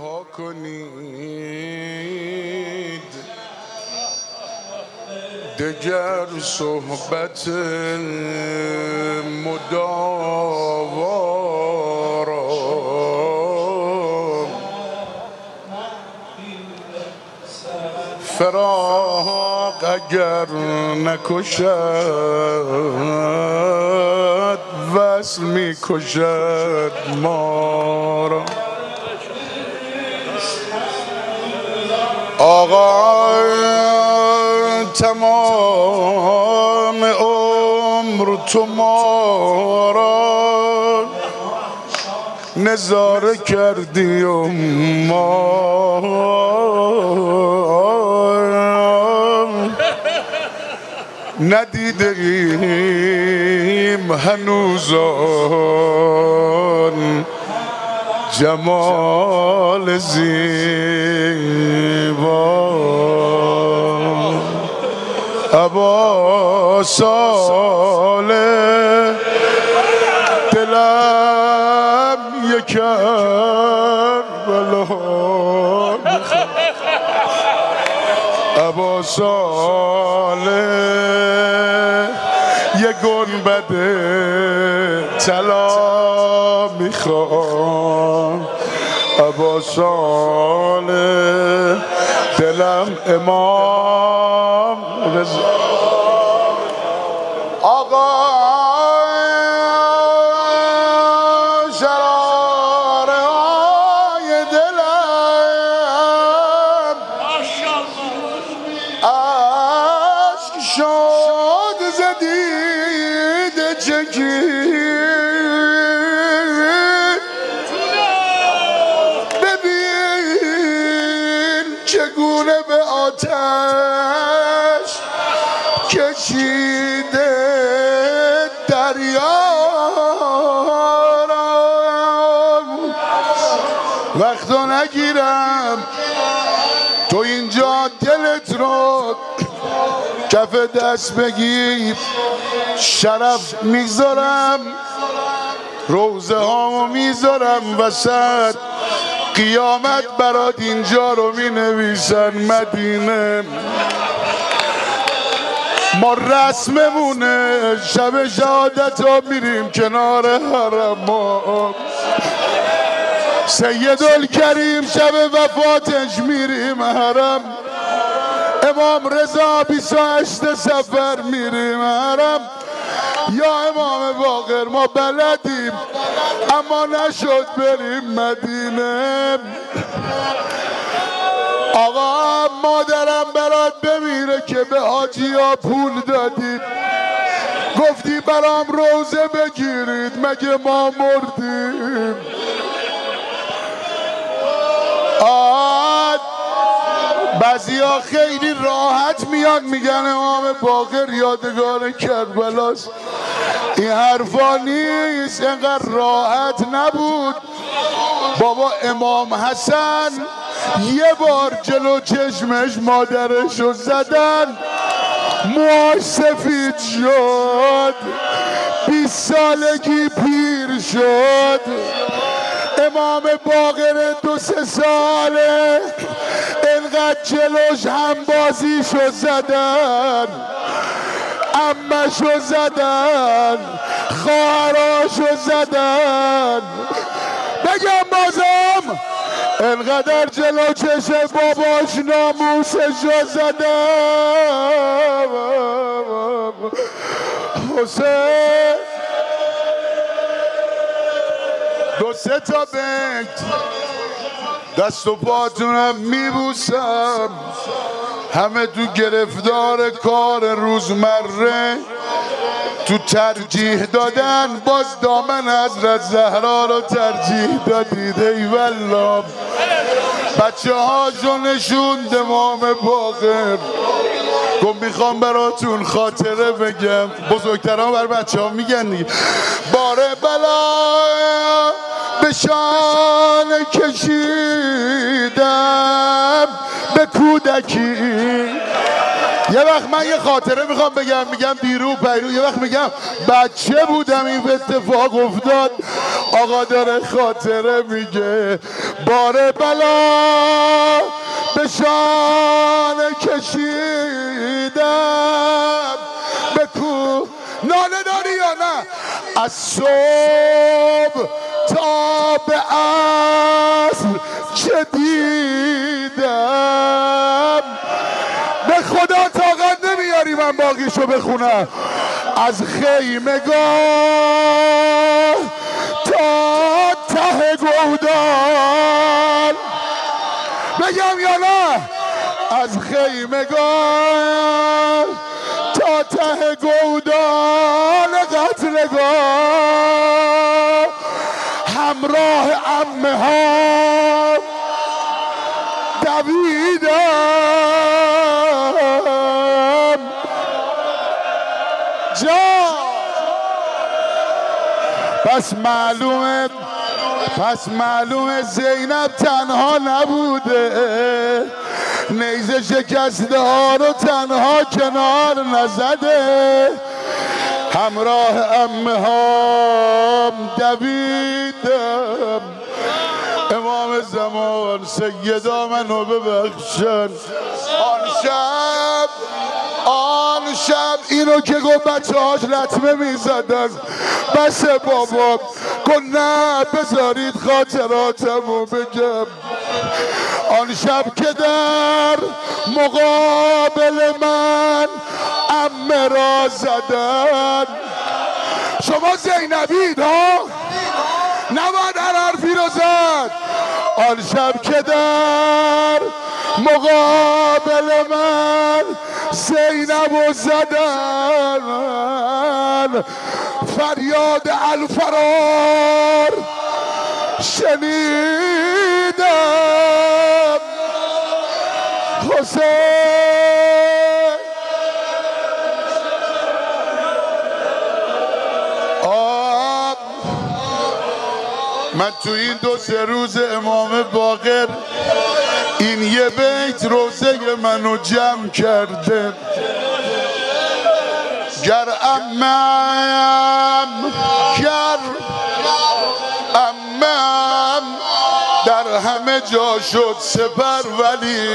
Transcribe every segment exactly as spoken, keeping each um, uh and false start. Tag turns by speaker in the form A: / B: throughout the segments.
A: رها کنید دگر صحبت مداوا را فراق اگر نکشد وصل می کشد ما را. آقا تمام عمر تو ما را نظاره کردی و ما ندیده ایم هنوز آن جمال زیبا. ابا صالح دلم یک کربلا میخواد. ابا صالح یک گنبد طلا میخواد. ابا صالح دلم امام رضا. آقا شراره های دلم عشق شد زدید چکید. ببین چگونه به آتش کشیده دریا را. وقتا نگیرم تو اینجا دلت رو کف دست بگیر شرف میذارم روزه هامو میذارم وسط قیامت برات اینجا رو می نویسن مدینه. ما رسممونه شب شهادت ها میریم کنار حرم. ما سیدالکریم شب وفاتش میریم حرم. امام رضا بیست و هشت سفر میریم حرم. یا امام باقر ما بلدیم اما نشد بریم مدینه. آقا مادرم برات بمیره که به حاجی ها پول دادید گفتی برام روزه بگیرید مگه ما مردیم؟ آد بعضی ها خیلی راحت میان میگن امام باقر یادگار کربلاست. این حرفا نیست، اینقدر راحت نبود. بابا امام حسن یه بار جلو چشمش مادرشو زدن موهاش سفید شد بیست سالگی پیر شد. امام باقر دو سه ساله اینقدر جلوش همبازیشو زدن عمشو زدن خواهراشو زدن. بگم بازم انقدر جلو چشم باباش ناموسشو زدن. حسین دو سه تا بنت دست و پاتونم میبوسم همه تو گرفتار کار روزمره تو ترجیح دادن باز دامن حضرت زهرا رو ترجیح دادید. ای والله بچه هاشو نشوند امام باقر. گم میخوام براتون خاطره بگم بزرگتران بر بچه ها میگن دیگه. بار بلا به شان کشیدم به کودکی یه وقت من یه خاطره میخوام بگم، میگم دیرو پیرو یه وقت میگم بچه بودم این اتفاق افتاد. آقا داره خاطره میگه بار بلا به شانه کشیدم بکو ناله داری یا نه از صبح تا به عصر چه دیدم به خدا طاقت نمیاری من باقیشو بخونم از خیمگاه تا ته گودال بگم یا نه از خیمگاه تا ته گودال قتلگاه همراه عمه ها دویدم جا پس معلومه پس معلومه زینب تنها نبوده نیزه شکسته ها رو تنها کنار نزده همراه عمه هام دویدم امام زمان سیدا منو ببخشن آن شب آن شب اینو که گفت بچه هاش لطمه میزدن بس بابا کن نه بذارید خاطراتمو بگم آن شب که در مقابل من عمه را زدن شما زینبید ها نباید هر حرفی رو زد آن شب که در مقابل من زینب و زدن فریاد الفرار شنیدم حسین آب من تو این دو سه روز امام باقر این یه بیت روزه منو جمع کرده گر امم گر امم در همه جا شد سپر ولی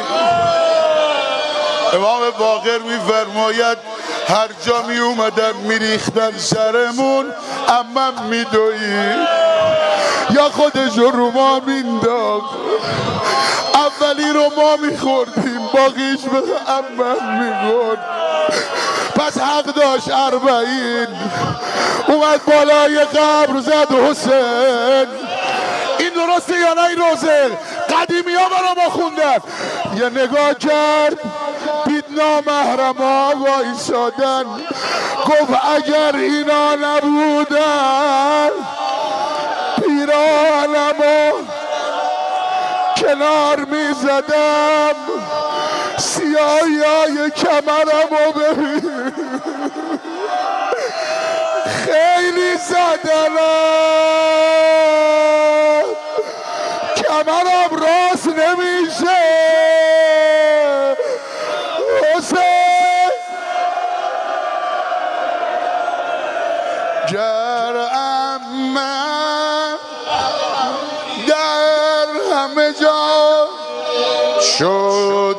A: امام باقر میفرماید هر جا می اومدن میریختن سرمون امم میدوید یا خودش رو ما مینداخت اولی رو ما میخوردیم باقیش به امم میخورد پس حق داشت اربعین اومد بالای قبر زد حسین این درسته یا نه این روزه قدیمی ها برا ما خوندن یه نگاه کرد دید نامحرم ها وایسادن گفت اگر اینا نبودن پیرانمو کنار میزدم سیاهی های کمرمو ببین خیلی زدنم کمرم راست نمیشه حسین گر امم در همه جا شد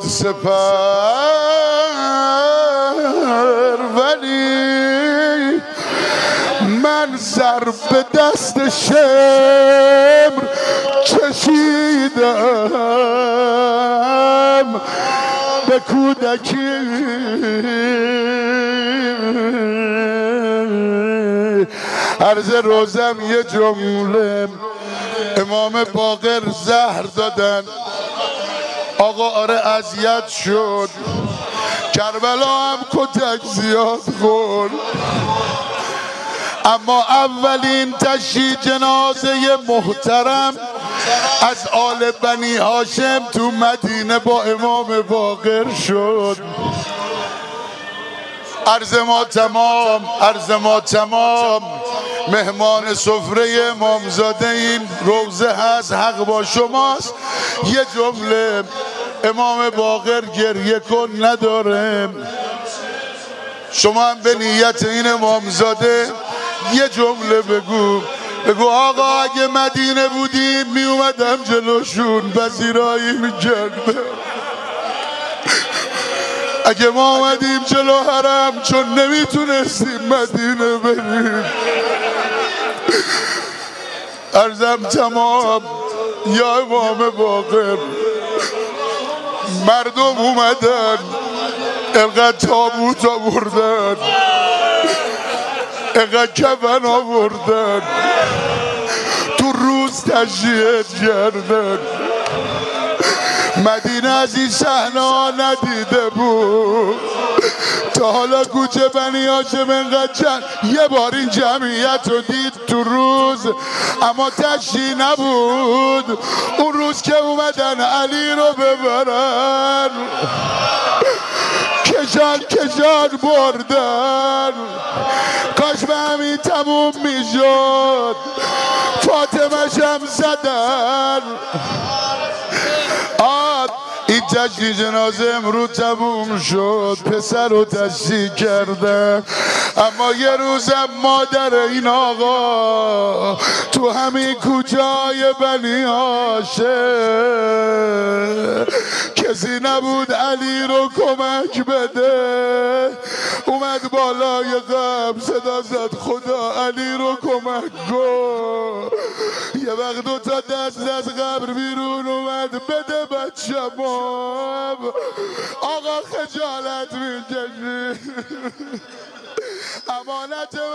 A: سپر ولی من ضرب دست شمر چشیدم به کودکی عرض روزم یه جمله امام باقر زهر دادن آقا آره اذیت شد کربلا هم کتک زیاد خورد اما اولین تشییع جنازه محترم از آل بنی هاشم تو مدینه با امام باقر شد عرض ما تمام عرض ما تمام مهمان سفره امامزاده این روزه هست حق با شماست یه جمله امام باقر گریه کن نداره شما هم به نیت این امامزاده یه جمله بگو. بگو آقا اگه مدینه بودیم می اومدم جلوشون پذیرایی میکردم. اگه ما اومدیم جلو حرم چون نمیتونستیم مدینه بریم. عرضم تمام یا امام باقر، مردم اومدن اینقدر تابوت آوردن، اینقدر کفن آوردن، تو روز تشییع کردن. مدینه از این صحنه ندیده بود تا حالا. کوچه بنی هاشم اینقدر چند یه بار این جمعیت رو دید تو روز، اما تشییع نبود. اون روز که اومدن علی رو ببرن، کشان کشان بردن. کاش به همین تموم میشد، فاطمه شم زدن. آد این تشییع جنازه امروز تموم شد، پسر رو تشییع کرده. اما یه روزم مادر این آقا تو همین کوچه های بنی هاشم کسی نبود علی رو کمک بده. اومد بالای قبر صدا زد خدا علی رو کمک کن. یه وقت دو تا دست از قبر بیرون اومد بده بچه‌م. آقا خجالت میکشی، امانت